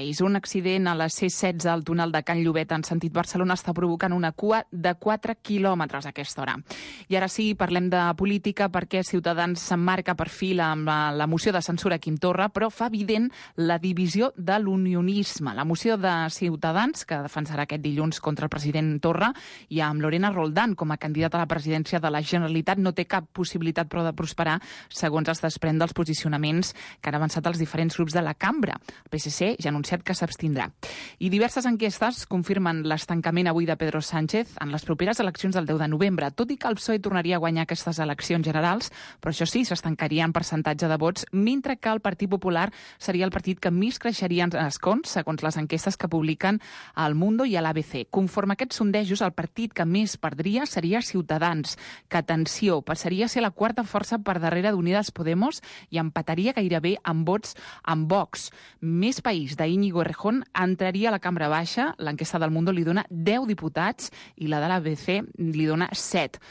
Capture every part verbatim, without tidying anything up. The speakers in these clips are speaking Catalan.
Reis. Un accident a la C setze al túnel de Can Llobet en sentit Barcelona està provocant una cua de quatre quilòmetres a aquesta hora. I ara sí, parlem de política perquè Ciutadans s'emmarca per fi amb la, la moció de censura a Quim Torra, però fa evident la divisió de l'unionisme. La moció de Ciutadans, que defensarà aquest dilluns contra el president Torra, i amb Lorena Roldán com a candidata a la presidència de la Generalitat, no té cap possibilitat però de prosperar, segons es desprèn dels posicionaments que han avançat els diferents grups de la cambra. El P S C ja ha anunciat que s'abstindrà. I diverses enquestes confirmen l'estancament avui de Pedro Sánchez en les properes eleccions del deu de novembre, tot i que el P S O E tornaria a guanyar aquestes eleccions generals, però això sí, s'estancaria en percentatge de vots, mentre que el Partit Popular seria el partit que més creixeria en escons, segons les enquestes que publiquen al Mundo i a l'A B C. Conforme a aquests sondejos, el partit que més perdria seria Ciutadans, que, atenció, passaria a ser la quarta força per darrere d'Unidas Podemos i empataria gairebé amb vots amb Vox. Més País d'Íñigo Errejón entraria a la cambra baixa. L'enquesta del Mundo li dona deu diputats i la de l'A B C li dona set.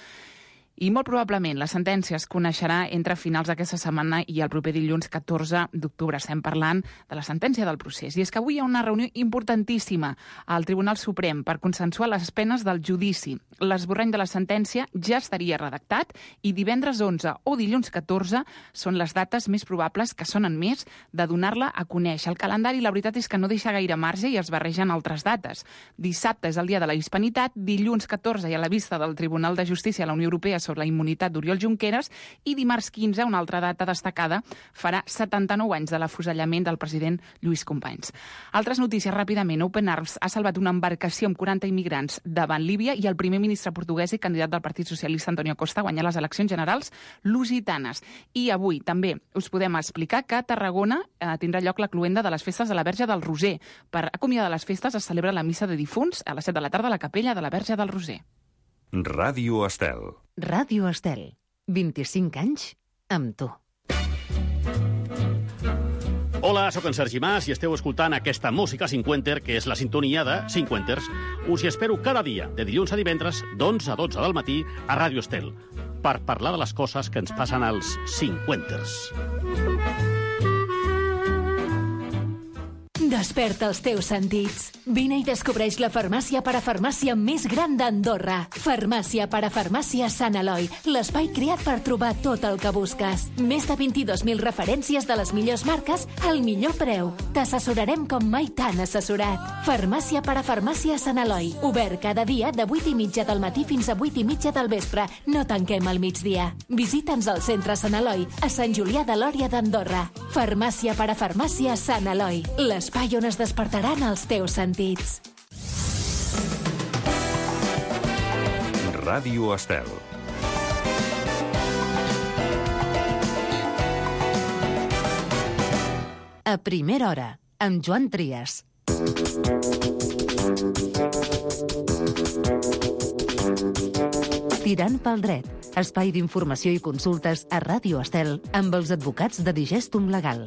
I molt probablement la sentència es coneixerà entre finals d'aquesta setmana i el proper dilluns catorze d'octubre. Estem parlant de la sentència del procés. I és que avui hi ha una reunió importantíssima al Tribunal Suprem per consensuar les penes del judici. L'esborrany de la sentència ja estaria redactat i divendres onze o dilluns catorze són les dates més probables, que sonen més, de donar-la a conèixer. El calendari, la veritat és que no deixa gaire marge i es barregen altres dates. Dissabte és el dia de la hispanitat, dilluns catorze hi ha la vista del Tribunal de Justícia a la Unió Europea sobre la immunitat d'Oriol Junqueras i dimarts quinze, una altra data destacada, farà setanta-nou anys de l'afusellament del president Lluís Companys. Altres notícies ràpidament. Open Arms ha salvat una embarcació amb quaranta immigrants davant Líbia i el primer ministre portuguès i candidat del Partit Socialista Antonio Costa guanyar les eleccions generals lusitanes. I avui també us podem explicar que a Tarragona eh, tindrà lloc la cloenda de les festes de la Verge del Roser. Per acomiadar les festes es celebra la missa de difunts a les set de la tarda a la capella de la Verge del Roser. Ràdio Estel. Ràdio Estel. vint-i-cinc anys amb tu. Hola, sóc en Sergi Mas i esteu escoltant aquesta música cinquenter, que és la sintonia de Cinquenters. Us hi espero cada dia, de dilluns a divendres, d'onze a dotze del matí, a Ràdio Estel, per parlar de les coses que ens passen als cinquenters. Desperta els teus sentits. Vine i descobreix la farmàcia parafarmàcia més gran d'Andorra. Farmàcia parafarmàcia Sant Eloi, l'espai creat per trobar tot el que busques. Més de vint-i-dos mil referències de les millors marques al millor preu. T'assessorarem com mai t'han assessorat. Farmàcia parafarmàcia Sant Eloi, obert cada dia de vuit i mitja del matí fins a vuit i mitja del vespre. No tanquem al migdia. Visita'ns al centre Sant Eloi, a Sant Julià de Lòria d'Andorra. Farmàcia parafarmàcia Sant Eloi, l'espai on es despertaran els teus sentits. Ràdio Estel. A primera hora, amb Joan Trias. Tirant pel dret, espai d'informació i consultes a Ràdio Estel amb els advocats de Digestum Legal.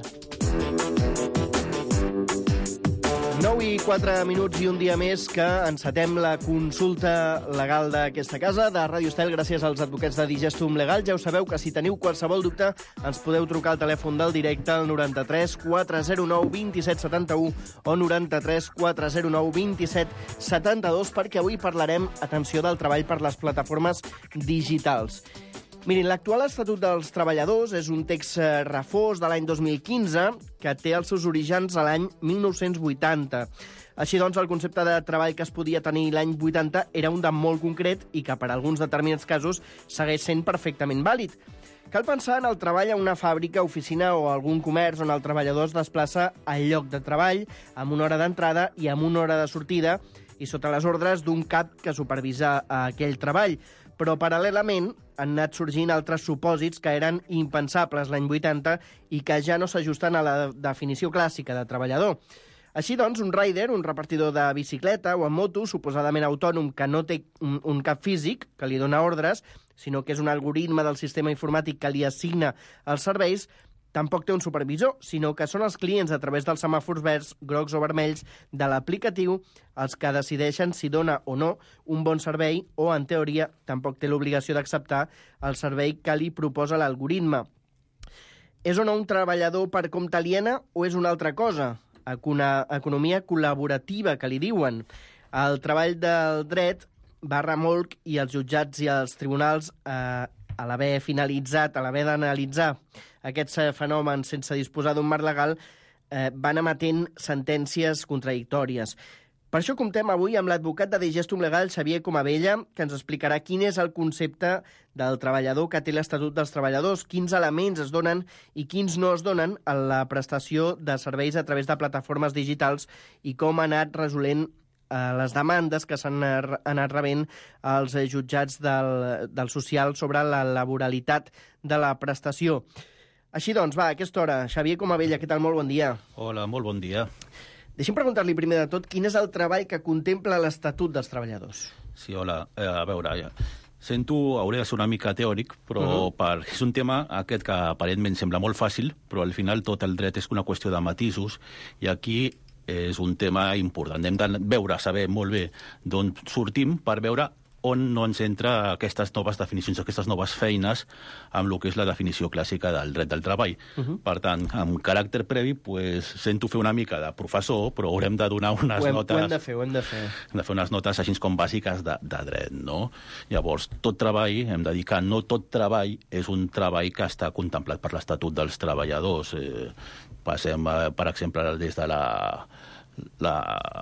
nou i quatre minuts i un dia més que encetem la consulta legal d'aquesta casa, de Ràdio Estel, gràcies als advocats de Digestum Legal. Ja ho sabeu que si teniu qualsevol dubte ens podeu trucar al telèfon del directe al noranta-tres quatre zero nou vint set setanta-u o noranta-tres quatre zero nou vint set setanta-dos, perquè avui parlarem, atenció, del treball per les plataformes digitals. Mirin, l'actual Estatut dels Treballadors és un text refós de l'any dos mil quinze que té els seus orígens a l'any mil nou-cents vuitanta. Així doncs, el concepte de treball que es podia tenir l'any vuitanta era un de molt concret i que per alguns determinats casos segueix sent perfectament vàlid. Cal pensar en el treball a una fàbrica, oficina o algun comerç on el treballador es desplaça al lloc de treball amb una hora d'entrada i amb una hora de sortida i sota les ordres d'un cap que supervisa aquell treball. Però paral·lelament han anat sorgint altres supòsits que eren impensables l'any vuitanta i que ja no s'ajusten a la definició clàssica de treballador. Així doncs, un rider, un repartidor de bicicleta o en moto, suposadament autònom, que no té un, un cap físic que li dona ordres, sinó que és un algoritme del sistema informàtic que li assigna els serveis, tampoc té un supervisor, sinó que són els clients a través dels semàfors verds, grocs o vermells de l'aplicatiu els que decideixen si dona o no un bon servei o, en teoria, tampoc té l'obligació d'acceptar el servei que li proposa l'algoritme. És o no un treballador per compte aliena o és una altra cosa? economia col·laborativa, que li diuen. El treball del dret va remolc i els jutjats i els tribunals, eh, a l'haver finalitzat, a l'haver d'analitzar aquests fenòmens sense disposar d'un marc legal, eh, van emetent sentències contradictòries. Per això comptem avui amb l'advocat de Digestum Legal, Xavier Comabella, que ens explicarà quin és el concepte del treballador que té l'Estatut dels Treballadors, quins elements es donen i quins no es donen a la prestació de serveis a través de plataformes digitals i com ha anat resolent les demandes que s'han anat rebent als jutjats del, del social sobre la laboralitat de la prestació. Així doncs, va, a aquesta hora, Xavier Comabella, què tal? Molt bon dia. Hola, molt bon dia. Deixi'm preguntar-li primer de tot quin és el treball que contempla l'Estatut dels Treballadors. Sí, hola. Eh, a veure, ja. Sento, hauré de ser una mica teòric, però uh-huh. per, és un tema aquest que aparentment sembla molt fàcil, però al final tot el dret és una qüestió de matisos, i aquí és un tema important. Hem de veure, saber molt bé d'on sortim per veure on no ens entra aquestes noves definicions, aquestes noves feines amb el que és la definició clàssica del dret del treball. Uh-huh. Per tant, amb caràcter previ, pues, sento fer una mica de professor, però haurem de donar unes ho hem, notes... Ho hem de fer, ho hem de fer. Hem de fer unes notes així com bàsiques de, de dret, no? Llavors, tot treball, hem de dir que no tot treball és un treball que està contemplat per l'Estatut dels Treballadors. Eh, passem, eh, per exemple, des de la... La,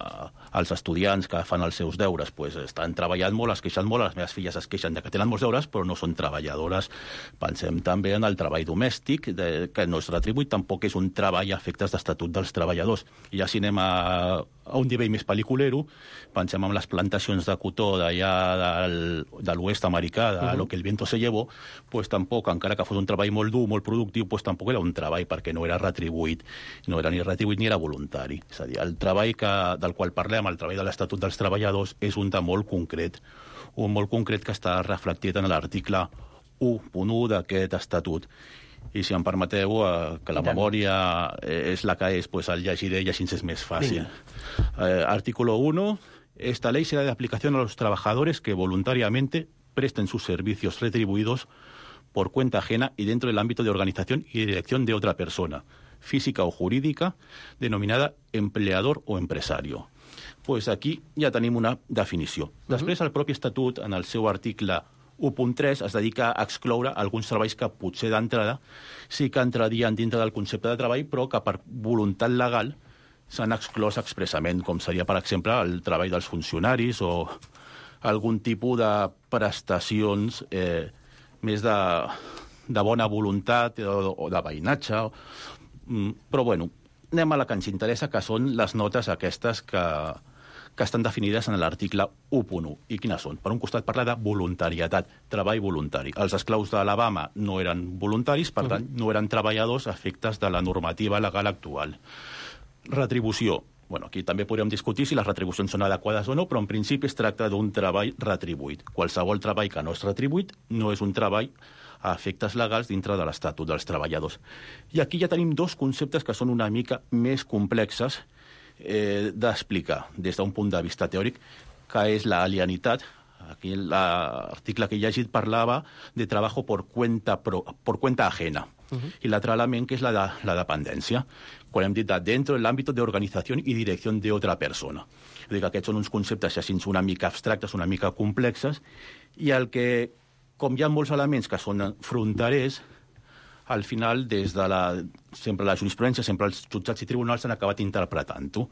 els estudiants que fan els seus deures pues, estan treballant molt, es queixen molt, les meves filles es queixen de que tenen molts deures, però no són treballadores. Pensem també en el treball domèstic, de, que no és retribuït, tampoc és un treball a efectes d'Estatut dels Treballadors. I ja si anem a, a un nivell més pel·liculero, pensem en les plantacions de cotó d'allà del, de l'oest americà, de uh-huh. lo que el viento se llevó, pues, tampoc, encara que fos un treball molt dur, molt productiu, pues, tampoc era un treball perquè no era retribuït, no era ni retribuït ni era voluntari. És a dir, el treball que, del qual parlem, el treball de l'Estatut dels Treballadors, és un de molt concret, un molt concret que està reflectit en l'article u punt u d'aquest Estatut. I si em permeteu, eh, que la memòria és la que és, pues el llegiré i així és més fàcil. Eh, artículo uno. Esta ley será de aplicación a los trabajadores que voluntariamente presten sus servicios retribuidos por cuenta ajena y dentro del ámbito de organización y dirección de otra persona, física o jurídica, denominada empleador o empresario. Pues aquí ja tenim una definició. Uh-huh. Després, el propi Estatut, en el seu article u punt tres, es dedica a excloure alguns treballs que potser d'entrada sí que entrarien dintre del concepte de treball, però que per voluntat legal s'han exclòs expressament, com seria, per exemple, el treball dels funcionaris o algun tipus de prestacions eh, més de, de bona voluntat o, o de veïnatge. Però, bueno, anem a la que ens interessa, que són les notes aquestes que, que estan definides en l'article u punt u. I quines són? Per un costat parla de voluntariatat, treball voluntari. Els esclaus d'Alabama no eren voluntaris, per tant, no eren treballadors a efectes de la normativa legal actual. Retribució. Bueno, aquí també podríem discutir si les retribucions són adequades o no, però en principi es tracta d'un treball retribuït. Qualsevol treball que no és retribuït no és un treball a efectes legals dintre de l'Estatut dels Treballadors. I aquí ja tenim dos conceptes que són una mica més complexes eh, d'explicar des d'un punt de vista teòric, que és l'alienitat. Aquí l'article que he llegit parlava de treball per cuenta, pro, por cuenta ajena. Uh-huh. I l'altre element, que és la, de, la dependència, quan hem dit de dentro del ámbito de organización y dirección de otra persona. És dir, que aquests són uns conceptes així una mica abstractes, una mica complexes, i el que, com hi ha molts elements que són fronterers, al final, des de la, sempre la jurisprudència, sempre els jutjats i tribunals han acabat interpretant-ho.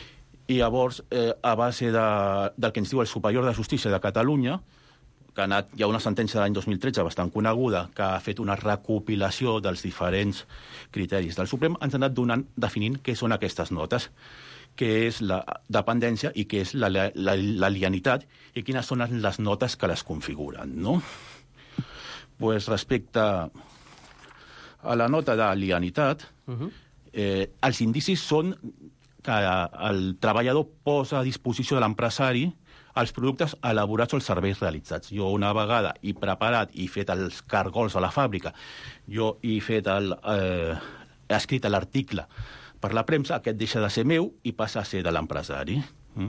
I llavors, eh, a base de, del que ens diu el Superior de Justícia de Catalunya, que ha anat, hi ha una sentència de l'any dos mil tretze bastant coneguda, que ha fet una recopilació dels diferents criteris del Suprem, ens ha anat donant, definint què són aquestes notes, què és la dependència i què és l'alienitat, la, la, i quines són les notes que les configuren, no? Pues respecte a la nota d'alienitat, uh-huh. eh, els indicis són que el treballador posa a disposició de l'empresari els productes elaborats o els serveis realitzats. Jo una vegada he preparat i fet els cargols a la fàbrica, jo he fet el, eh, he escrit l'article per la premsa, aquest deixa de ser meu i passa a ser de l'empresari. Mm.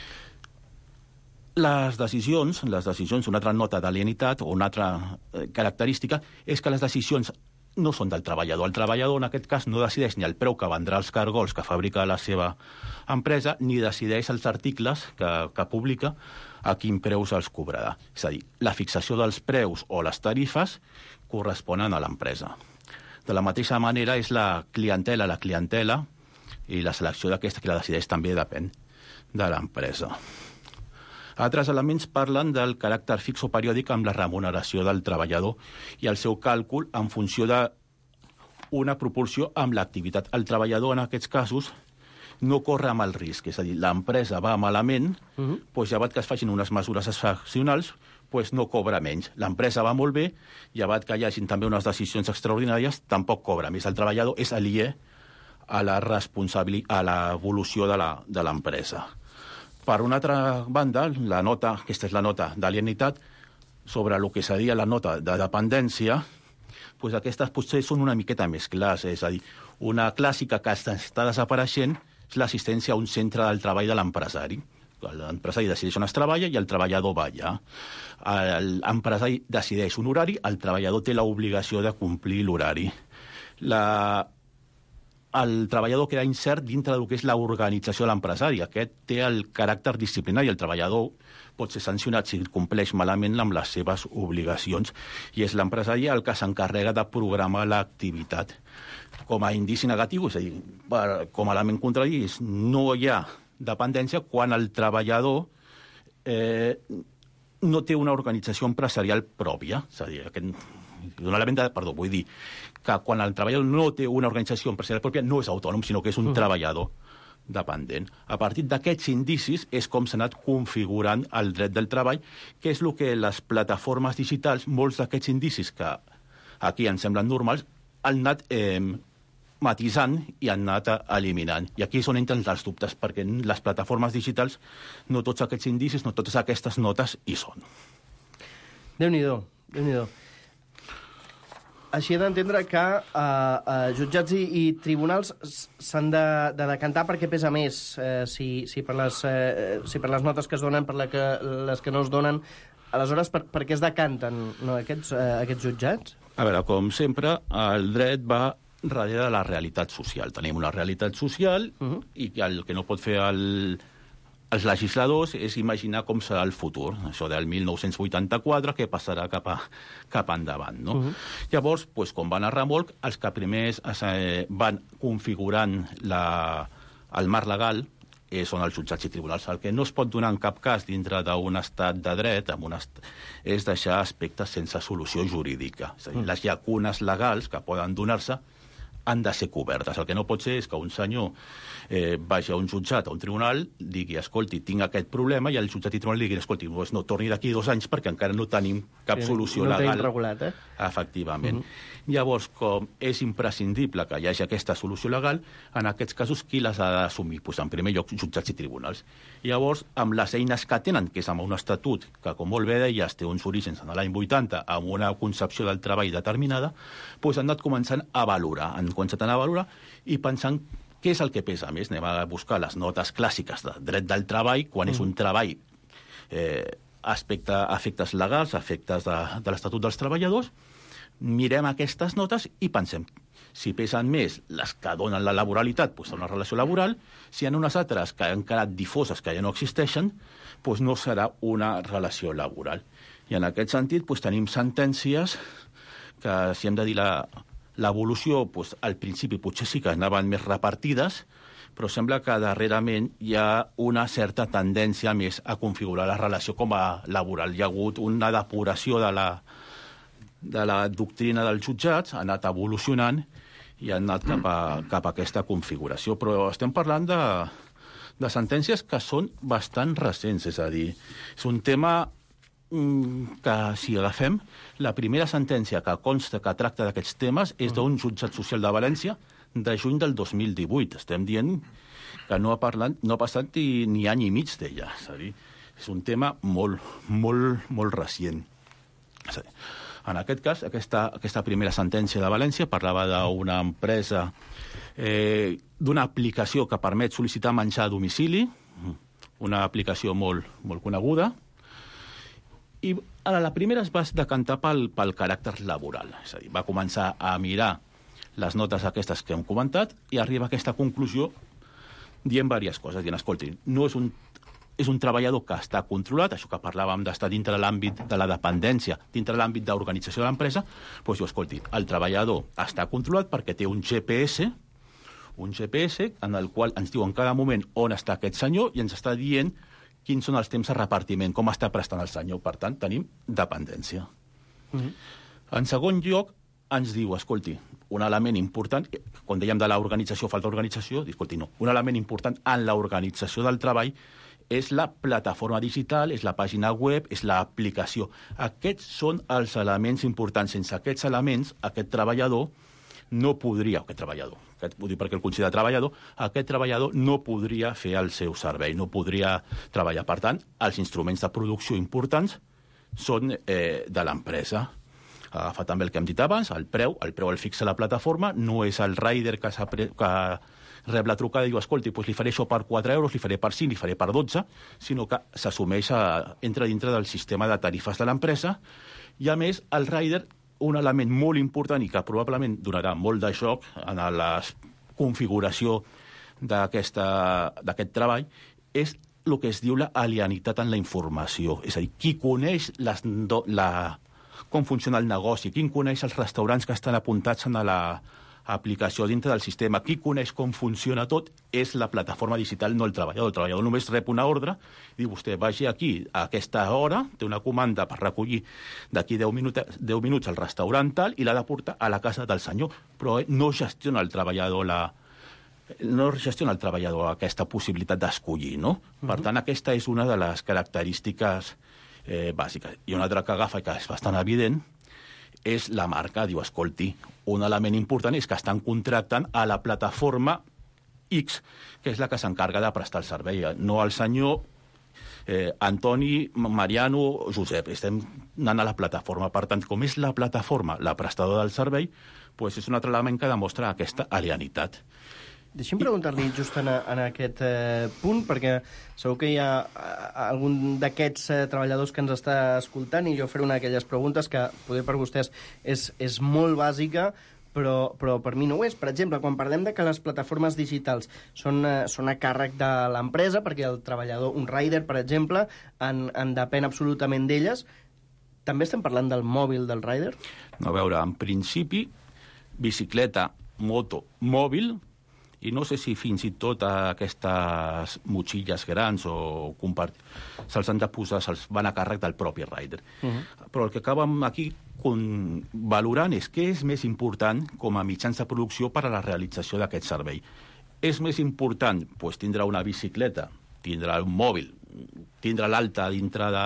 Les decisions, les decisions, una altra nota d'alienitat o una altra eh, característica és que les decisions no són del treballador. El treballador, en aquest cas, no decideix ni el preu que vendrà els cargols que fabrica la seva empresa, ni decideix els articles que, que publica a quin preu se'ls cobrarà. És a dir, la fixació dels preus o les tarifes corresponen a l'empresa. De la mateixa manera, és la clientela, la clientela, i la selecció d'aquesta que la decideix també depèn de l'empresa. Altres elements parlen del caràcter fix o periòdic amb la remuneració del treballador i el seu càlcul en funció d'una proporció amb l'activitat. El treballador, en aquests casos, no corre amb el risc. És a dir, l'empresa va malament, uh-huh. doncs llevat que es facin unes mesures excepcionals, doncs no cobra menys. L'empresa va molt bé, llevat que hi hagin també unes decisions extraordinàries, tampoc cobra més. El treballador és aliè a la responsabilitat, a l'evolució de l'empresa. Per una altra banda, la nota, aquesta és la nota d'alienitat, sobre el que seria la nota de dependència, doncs aquestes potser són una miqueta més clars. És a dir, una clàssica que està desapareixent és l'assistència a un centre del treball de l'empresari. L'empresari decideix on es treballa i el treballador va allà. L'empresari decideix un horari, el treballador té l'obligació de complir l'horari. La... el treballador queda incert dintre del que és l'organització de l'empresari. Aquest té el caràcter disciplinari. El treballador pot ser sancionat si compleix malament amb les seves obligacions i és l'empresari el que s'encarrega de programar l'activitat. Com a indici negatiu, és a dir, per, com a element contrari, no hi ha dependència quan el treballador eh, no té una organització empresarial pròpia. És a dir, aquest, un element de, perdó, vull dir que quan el treballador no té una organització empresarial pròpia no és autònom, sinó que és un uh-huh. treballador dependent. A partir d'aquests indicis és com s'ha anat configurant el dret del treball, que és el que les plataformes digitals, molts d'aquests indicis que aquí ens semblen normals, han anat eh, matisant i han anat eliminant. I aquí és on entren els dubtes, perquè les plataformes digitals no tots aquests indicis, no totes aquestes notes hi són. Déu-n'hi-do, Déu-n'hi-do. Així he d'entendre que eh, eh, jutjats i, i tribunals s'han de, de decantar perquè pesa més, eh, si, si, per les, eh, si per les notes que es donen, per la que, les que no es donen. Aleshores, per, per què es decanten no, aquests, eh, aquests jutjats? A veure, com sempre, el dret va darrere de la realitat social. Tenim una realitat social uh-huh. i el que no pot fer el... els legisladors és imaginar com serà el futur, això del mil nou-cents vuitanta-quatre, que passarà cap, a, cap endavant. No? Uh-huh. Llavors, doncs, com van a remolc, els que primers eh, van configurant la, el marc legal eh, són els jutjats i tribunals. El que no es pot donar en cap cas dintre d'un estat de dret amb un est... és deixar aspectes sense solució jurídica. És a dir, uh-huh. les llacunes legals que poden donar-se han de ser cobertes. El que no pot ser és que un senyor eh, vagi a un jutjat, a un tribunal, digui, escolti, tinc aquest problema, i el jutjat i tribunal digui, escolti, pues no, torni d'aquí dos anys perquè encara no tenim cap sí, solució no legal. No tenim regulat, eh? Efectivament. Uh-huh. Llavors, com és imprescindible que hi hagi aquesta solució legal, en aquests casos, qui les ha d'assumir? Pues, en primer lloc, jutjats i tribunals. Llavors, amb les eines que tenen, que és amb un estatut, que, com molt bé deies, té uns orígens en l'any vuitanta, amb una concepció del treball determinada, pues, han anat començant a valorar, han començat a valorar i pensant què és el que pesa més. Anem a buscar les notes clàssiques de dret del treball, quan mm. és un treball eh, aspecte, efectes legals, efectes de, de l'Estatut dels Treballadors, mirem aquestes notes i pensem si pesen més les que donen la laboralitat, doncs una relació laboral, si hi ha unes altres que han quedat difoses, que ja no existeixen, doncs no serà una relació laboral. I en aquest sentit doncs tenim sentències que, si hem de dir la l'evolució, doncs, al principi potser sí que anaven més repartides, però sembla que darrerament hi ha una certa tendència més a configurar la relació com a laboral. Hi ha hagut una depuració de la, de la doctrina dels jutjats, ha anat evolucionant i ha anat cap a, cap a aquesta configuració. Però estem parlant de, de sentències que són bastant recents, és a dir, és un tema que, si agafem, la primera sentència que consta que tracta d'aquests temes és d'un jutjat social de València de juny del dos mil divuit. Estem dient que no ha, parlat, no ha passat ni, ni any i mig d'ella. És a dir, és un tema molt, molt, molt recient. És a dir, en aquest cas, aquesta, aquesta primera sentència de València parlava d'una empresa, eh, d'una aplicació que permet sol·licitar menjar a domicili, una aplicació molt, molt coneguda, i Ara, la primera es va decantar pel, pel caràcter laboral. És a dir, va començar a mirar les notes aquestes que hem comentat i arriba a aquesta conclusió dient diverses coses, dient, escolti, no és un, és un treballador que està controlat, això que parlàvem d'estar dintre de l'àmbit de la dependència, dintre de l'àmbit d'organització de l'empresa, doncs diu, escolti, el treballador està controlat perquè té un G P S, un G P S en el qual ens diu en cada moment on està aquest senyor i ens està dient quins són els temps de repartiment, com està prestant el senyor. Per tant, tenim dependència. Mm-hmm. En segon lloc, ens diu, escolti, un element important, quan dèiem de l'organització, falta d'organització, escolti, no, un element important en l'organització del treball és la plataforma digital, és la pàgina web, és l'aplicació. Aquests són els elements importants. Sense aquests elements, aquest treballador no podria, aquest treballador, aquest, vull dir perquè el considera treballador, aquest treballador no podria fer el seu servei, no podria treballar. Per tant, els instruments de producció importants són eh, de l'empresa. Agafa també el que hem dit abans, el preu, el preu el fixa la plataforma, no és el rider que, que rep la trucada i diu, escolti, doncs li faré això per quatre euros, li faré per cinc, li faré per dotze, sinó que s'assumeix, entra dintre del sistema de tarifes de l'empresa, i a més el rider, un element molt important i que probablement donarà molt de joc en la configuració d'aquest treball, és el que es diu l'alienitat en la informació. És a dir, qui coneix les, la, com funciona el negoci, qui coneix els restaurants que estan apuntats en la aplicació dintre del sistema, qui coneix com funciona tot, és la plataforma digital, no el treballador. El treballador només rep una ordre i diu, vostè vagi aquí a aquesta hora, té una comanda per recollir d'aquí deu minuts, deu minuts al restaurant tal i l'ha de portar a la casa del senyor, però no gestiona el treballador la no gestiona el treballador aquesta possibilitat d'escollir, no? Uh-huh. Per tant, aquesta és una de les característiques eh, bàsiques. I una altra que agafa, que és bastant evident, és la marca. Diu, escolti, un element important és que estan contractant a la plataforma X, que és la que s'encarga de prestar el servei. No el senyor eh, Antoni, Mariano, Josep. Estem anant a la plataforma. Per tant, com és la plataforma la prestadora del servei, doncs és un altre element que demostra aquesta alienitat. Deixi'm preguntar-li just en, en aquest eh, punt, perquè segur que hi ha eh, algun d'aquests eh, treballadors que ens està escoltant i jo faré una d'aquelles preguntes que poder per vostès és, és molt bàsica, però, però per mi no ho és. Per exemple, quan parlem de que les plataformes digitals són, eh, són a càrrec de l'empresa, perquè el treballador, un rider, per exemple, en, en depèn absolutament d'elles, també estem parlant del mòbil del rider? No, a veure, en principi, bicicleta, moto, mòbil, i no sé si fins i tot aquestes motxilles grans o compart... se'ls han de posar, se'ls van a càrrec del propi rider. Uh-huh. Però el que acabem aquí con... valorant és què és més important com a mitjans de producció per a la realització d'aquest servei. És més important pues, tindre una bicicleta, tindre un mòbil, tindre l'alta dintre de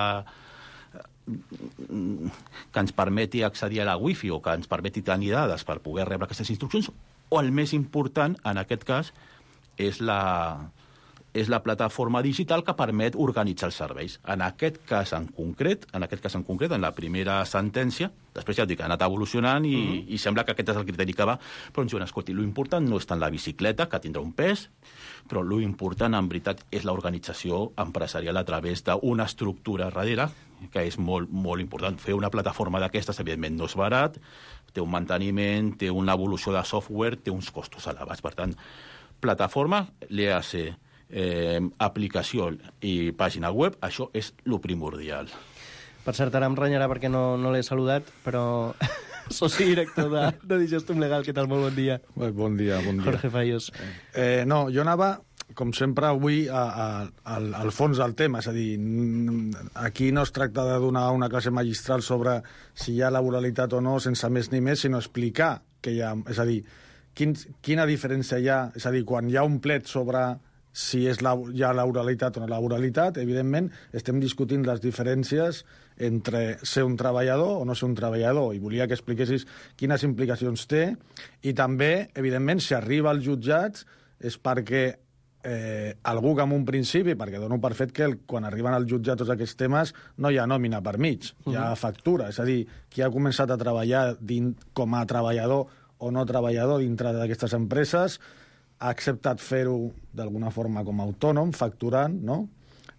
que ens permeti accedir a la wifi o que ens permeti tenir dades per poder rebre aquestes instruccions, o el més important, en aquest cas, és la, és la plataforma digital que permet organitzar els serveis. En aquest cas en concret, en aquest cas en concret, en la primera sentència, després ja et dic, ha anat evolucionant i, uh-huh. i sembla que aquest és el criteri que va, però ens diuen, escolti, l'important no és tant la bicicleta, que tindrà un pes, però l'important, en veritat, és l'organització empresarial a través d'una estructura darrere, que és molt, molt important. Fer una plataforma d'aquestes, evidentment, no és barat, té un manteniment, té una evolució de software, té uns costos elevats. Per tant, plataforma, l'E A C, eh, aplicació i pàgina web, això és lo primordial. Per cert, ara em renyarà perquè no, no l'he saludat, però soci director de, de Digestum Legal, què tal? Molt bon dia. Bon dia, bon dia. Jorge Fallos. Eh, no, jo anava, com sempre, avui a, a, al, al fons del tema, és a dir, aquí no es tracta de donar una classe magistral sobre si hi ha laboralitat o no, sense més ni més, sinó explicar que hi ha, és a dir, quin, quina diferència hi ha, és a dir, quan hi ha un plet sobre si és la, hi ha laboralitat o no laboralitat, evidentment estem discutint les diferències entre ser un treballador o no ser un treballador, i volia que expliquessis quines implicacions té, i també, evidentment, si arriba als jutjats és perquè eh, algú que en un principi, perquè dono per fet que el, quan arriben al jutjat tots aquests temes no hi ha nòmina per mig, hi ha factura, és a dir, qui ha començat a treballar din, com a treballador o no treballador dintre d'aquestes empreses ha acceptat fer-ho d'alguna forma com a autònom, facturant, no?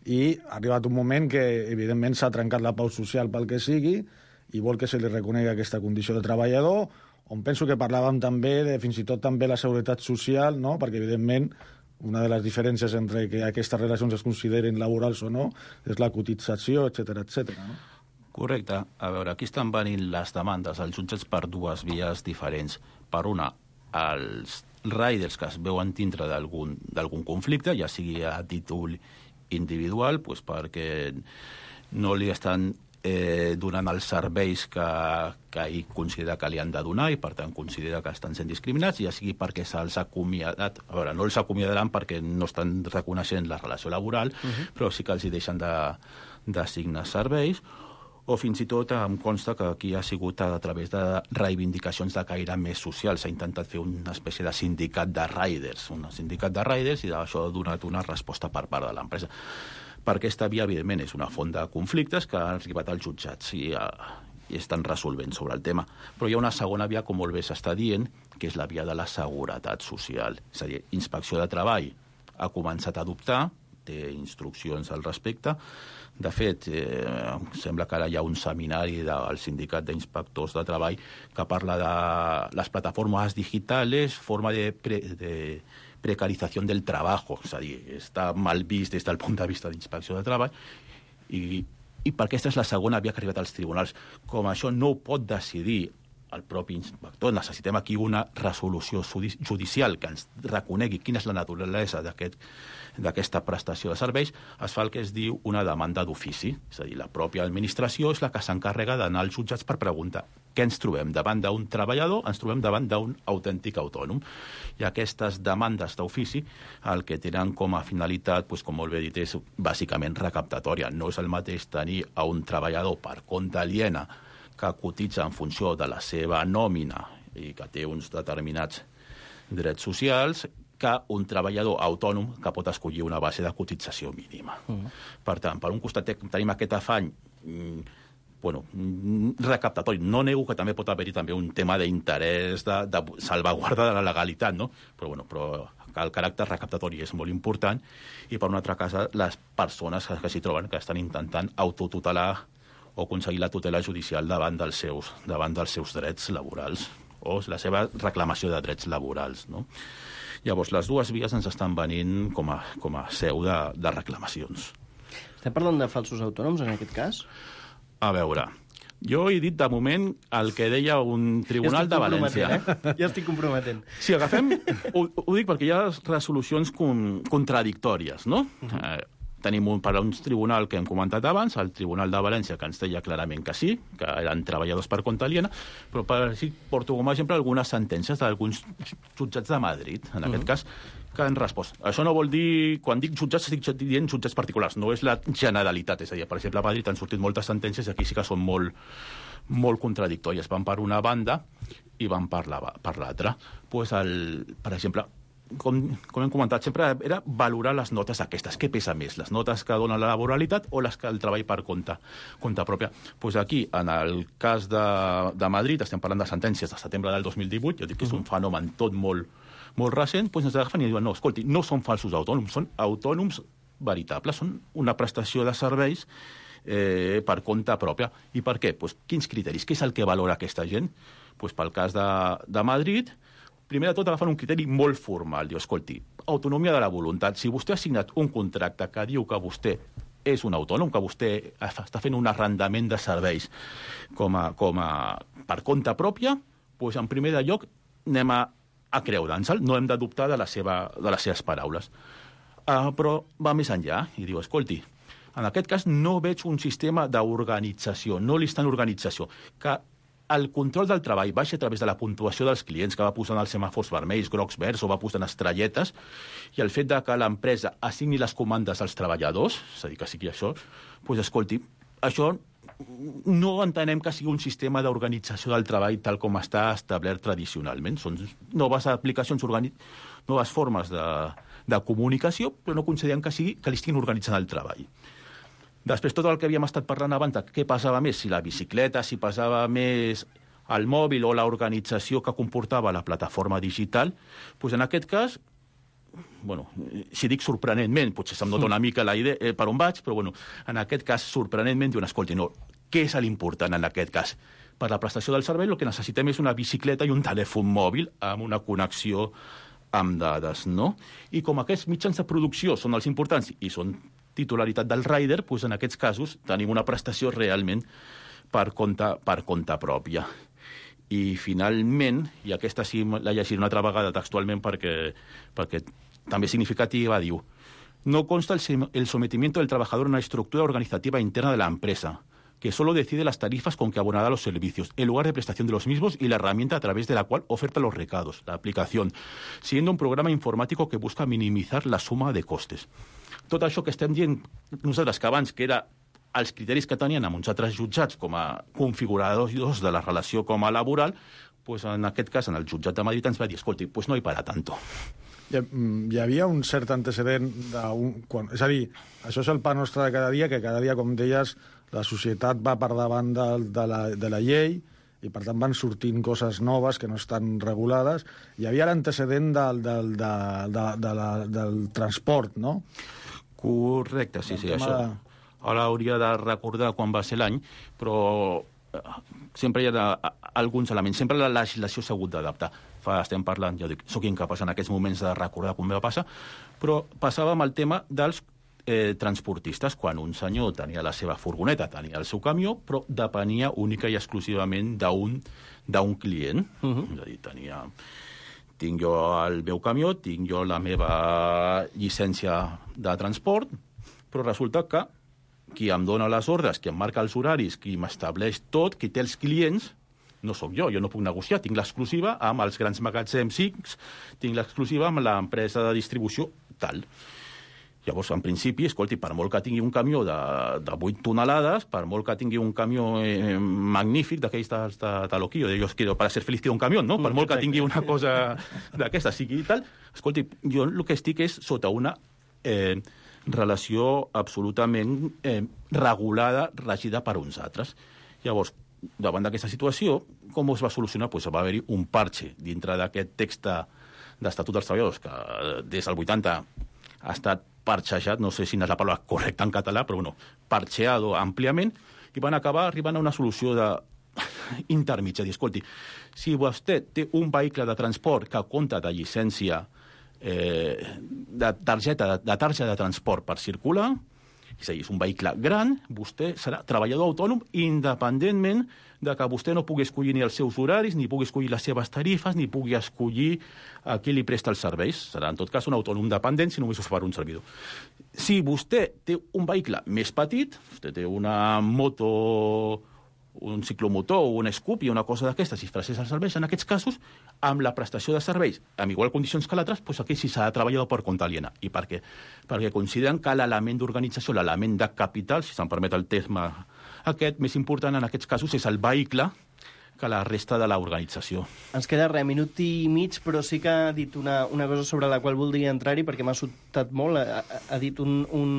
i ha arribat un moment que, evidentment, s'ha trencat la pau social pel que sigui i vol que se li reconegui aquesta condició de treballador, on penso que parlàvem també de fins i tot també la seguretat social, no? Perquè, evidentment, una de les diferències entre que aquestes relacions es consideren laborals o no és la cotització, etcètera, etcètera, no? Correcte. A veure, aquí estan venint les demandes als jutjats per dues vies diferents. Per una, els riders que es veuen dintre d'algun conflicte, ja sigui a títol individual, doncs perquè no li estan eh, donant els serveis que, que ell considera que li han de donar i, per tant, considera que estan sent discriminats, ja sigui perquè se'ls ha acomiadat. A veure, no els acomiadaran perquè no estan reconeixent la relació laboral, uh-huh. però sí que els hi deixen d'assignar de, serveis, o fins i tot em consta que aquí ha sigut a través de reivindicacions de caire més social. S'ha intentat fer una espècie de sindicat de riders, un sindicat de riders, i això ha donat una resposta per part de l'empresa. Per aquesta via, evidentment, és una font de conflictes que han arribat als jutjats i, uh, i estan resolvent sobre el tema. Però hi ha una segona via, com molt bé s'està dient, que és la via de la seguretat social. És a dir, Inspecció de Treball ha començat a adoptar, té instruccions al respecte. De fet, eh, sembla que ara hi ha un seminari del Sindicat d'Inspectors de Treball que parla de les plataformes digitales, forma de, pre, de precarización del trabajo, és a dir, està mal vist des del punt de vista d'Inspecció de Treball, i, i perquè aquesta és la segona via que ha arribat als tribunals. Com això no ho pot decidir el propi inspector, necessitem aquí una resolució judicial que ens reconegui quina és la naturalesa d'aquest d'aquesta prestació de serveis, es fa el que es diu una demanda d'ofici. És a dir, la pròpia administració és la que s'encarrega d'anar als jutjats per preguntar què ens trobem davant d'un treballador, ens trobem davant d'un autèntic autònom. I aquestes demandes d'ofici el que tenen com a finalitat, doncs, com molt bé dit, és bàsicament recaptatòria. No és el mateix tenir a un treballador per compte aliena que cotitza en funció de la seva nòmina i que té uns determinats drets socials, que un treballador autònom que pot escollir una base de cotització mínima. Uh-huh. Per tant, per un costat tenim aquest afany mm, bueno, recaptatori. No nego que també pot haver-hi també un tema d'interès, de, de salvaguarda de la legalitat, no? Però, bueno, però el caràcter recaptatori és molt important, i per una altra cosa, les persones que s'hi troben que estan intentant autotutelar o aconseguir la tutela judicial davant dels seus, davant dels seus drets laborals o la seva reclamació de drets laborals, no? Llavors, les dues vies ens estan venint com a, com a seu de, de reclamacions. Estem parlant de falsos autònoms, en aquest cas? A veure, jo he dit de moment el que deia un tribunal ja de València. Eh? Ja estic comprometent. Si agafem... Ho, ho dic perquè hi ha resolucions con, contradictòries, no? Uh-huh. Eh, tenim un, per a un tribunal que hem comentat abans, el Tribunal de València, que ens deia clarament que sí, que eren treballadors per compte aliena, però per així porto com a exemple algunes sentències d'alguns jutjats de Madrid, en uh-huh. aquest cas, que han respost. Això no vol dir... Quan dic jutjats, estic dient jutjats particulars, no és la generalitat. És a dir, per exemple, a Madrid han sortit moltes sentències i aquí sí que són molt, molt contradictòries. Van per una banda i van per la, per l'altra. Pues el, per exemple, com, com hem comentat, sempre era valorar les notes aquestes. Què pesa més? Les notes que dona la laboralitat o les que el treball per compte, compte pròpia? Pues aquí, en el cas de, de Madrid, estem parlant de sentències de setembre del dos mil divuit, jo dic que és un fenomen tot molt, molt recent, doncs ens agafen i diuen, no, escolti, no són falsos autònoms, són autònoms veritables, són una prestació de serveis eh, per compte pròpia. I per què? Pues, quins criteris? Què és el que valora aquesta gent? Pues, pel cas de, de Madrid, primer de tot agafen un criteri molt formal. Diu, escolti, autonomia de la voluntat. Si vostè ha signat un contracte que diu que vostè és un autònom, que vostè està fent un arrendament de serveis com a, com a per compte pròpia, doncs en primer de lloc anem a, a creure'ns-el, no hem de dubtar de, la seva, de les seves paraules. Uh, però va més enllà i diu, escolti, en aquest cas no veig un sistema d'organització, no l'instant organització, que el control del treball baixi a través de la puntuació dels clients, que va posant els semàfors vermells, grocs, verds, o va posant estrelletes, i el fet de que l'empresa assigni les comandes als treballadors, és a dir, que sigui això, doncs, escolti, això no entenem que sigui un sistema d'organització del treball tal com està establert tradicionalment. Són noves aplicacions, organi... noves formes de, de comunicació, però no considerem que, sigui, que li estiguin organitzant el treball. Després, tot el que havíem estat parlant abans, què passava més? Si la bicicleta, si passava més el mòbil o l'organització que comportava la plataforma digital, doncs en aquest cas bueno, si dic sorprenentment, potser se'm nota una mica la idea eh, per on vaig, però bueno, en aquest cas, sorprenentment, diuen, escolti, no, què és l'important en aquest cas? Per la prestació del servei el que necessitem és una bicicleta i un telèfon mòbil amb una connexió amb dades, no? I com aquests mitjans de producció són els importants i són titularitat del rider, doncs en aquests casos tenim una prestació realment per compte, per compte pròpia. I finalment, i aquesta sí la llegiré una altra vegada textualment perquè, perquè també és significativa, diu: no consta el, el sometimiento del trabajador a una estructura organizativa interna de la empresa, que solo decide las tarifas con que abonará los servicios, el lugar de prestación de los mismos y la herramienta a través de la cual oferta los recados, la aplicación, siendo un programa informático que busca minimizar la suma de costes. Tot això que estem dient nosaltres, que abans que era els criteris que tenien amb uns altres jutjats com a configuradors de la relació com a laboral, pues en aquest cas, en el jutjat de Madrid ens va dir, escolti, pues no hi para tanto. Hi, hi havia un cert antecedent d'un... Quan, és a dir, això és el pa nostre de cada dia, que cada dia, com deies, la societat va per davant de, de, la, de la llei i, per tant, van sortint coses noves que no estan regulades. Hi havia l'antecedent del, del, de, de, de la, del transport, no? Correcte, sí, sí, això... De... Ara hauria de recordar quan va ser l'any, però sempre hi ha alguns elements. Sempre la legislació s'ha hagut d'adaptar. Fa, estem parlant, ja dic, soc incapaç en aquests moments de recordar com va passar, però passava amb el tema dels eh, transportistes, quan un senyor tenia la seva furgoneta, tenia el seu camió, però depenia única i exclusivament d'un d'un client. Uh-huh. És a dir, tenia... Tinc jo el meu camió, tinc jo la meva llicència de transport, però resulta que qui em dona les ordres, qui em marca els horaris, qui m'estableix tot, qui té els clients, no sóc jo, jo no puc negociar. Tinc l'exclusiva amb els grans magatzems X, tinc l'exclusiva amb l'empresa de distribució tal. Llavors, en principi, escolti, per molt que tingui un camió de, de vuit tonelades, per molt que tingui un camió eh, magnífic d'aquells de, de, de loquillo, de ellos quiero para ser feliz un camió, no? Per molt que tingui una cosa d'aquesta, sigui tal, escolti, jo el que estic és sota una... Eh, relació absolutament eh, regulada, regida per uns altres. Llavors, davant d'aquesta situació, com es va solucionar? Pues va haver-hi un parche dintre d'aquest text d'Estatut dels Treballadors, que des del vuitanta ha estat parxejat, no sé si és la paraula correcta en català, però bueno, parcheado àmpliament, i van acabar arribant a una solució de intermitja. Dir, escolti, si vostè té un vehicle de transport que compta de llicència Eh, de targeta de, de targeta de transport per circular, és a dir, és un vehicle gran, vostè serà treballador autònom independentment de que vostè no pugui escollir ni els seus horaris, ni pugui escollir les seves tarifes, ni pugui escollir a qui li presta els serveis. Serà, en tot cas, un autònom dependent si només ho fa per un servidor. Si vostè té un vehicle més petit, vostè té una moto, un ciclomotor o un Scoopy, una cosa d'aquestes, si prestés els serveis, en aquests casos, amb la prestació de serveis, amb igual condicions que l'altres, doncs aquí sí s'ha de treballar per compte aliena. I per què? Perquè consideren que l'element d'organització, l'element de capital, si se'n permet el terme aquest, més important en aquests casos és el vehicle que la resta de l'organització. Ens queda res, minut i mig, però sí que ha dit una, una cosa sobre la qual voldria entrar-hi, perquè m'ha sobtat molt. Ha, ha dit un, un,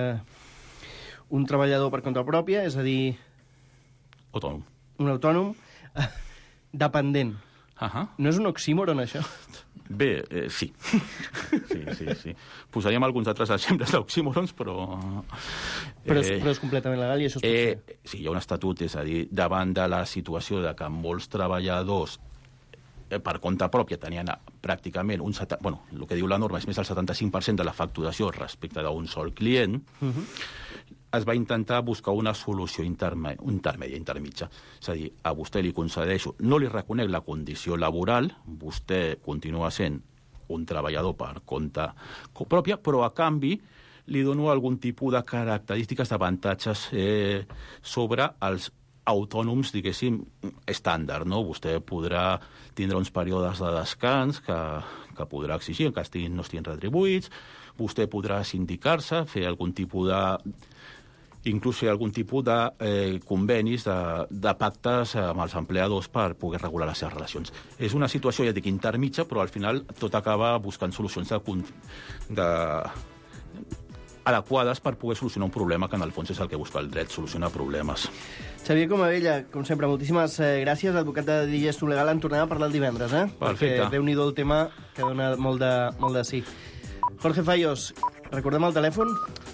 uh, un treballador per compte pròpia, és a dir... Autònom. Un autònom dependent. Uh-huh. No és un oxímoron, això? Bé, eh, sí. sí, sí, sí. Posaríem alguns altres exemples d'oxímorons, però... Eh, però, és, però és completament legal i això es pot eh, fer? Sí, hi ha un estatut, és a dir, davant de la situació de que molts treballadors eh, per compte pròpia tenien pràcticament un... Seta... Bueno, el que diu la norma és més del setanta-cinc per cent de la facturació respecte d'un sol client, uh-huh. Es va intentar buscar una solució interme... intermèdia, intermitja. És a dir, a vostè li concedeixo, no li reconec la condició laboral, vostè continua sent un treballador per compte pròpia, però a canvi li dono algun tipus de característiques, d'avantatges eh, sobre els autònoms, diguéssim, estàndard, no? Vostè podrà tindre uns períodes de descans que, que podrà exigir, que estiguin, no estiguin retribuïts, vostè podrà sindicar-se, fer algun tipus de... inclús fer algun tipus de eh, convenis, de, de pactes amb els empleadors per poder regular les seves relacions. És una situació, ja dic, intermitja, però al final tot acaba buscant solucions de, de, adequades per poder solucionar un problema que en el fons és el que busca el dret, solucionar problemes. Xavier Comabella, com sempre, moltíssimes eh, gràcies, advocat de Digestum Legal. En tornem a parlar el divendres, eh? Perfecte. Perquè Déu-n'hi-do el tema que dona molt de, molt de sí. Jorge Fallos, recordem el telèfon?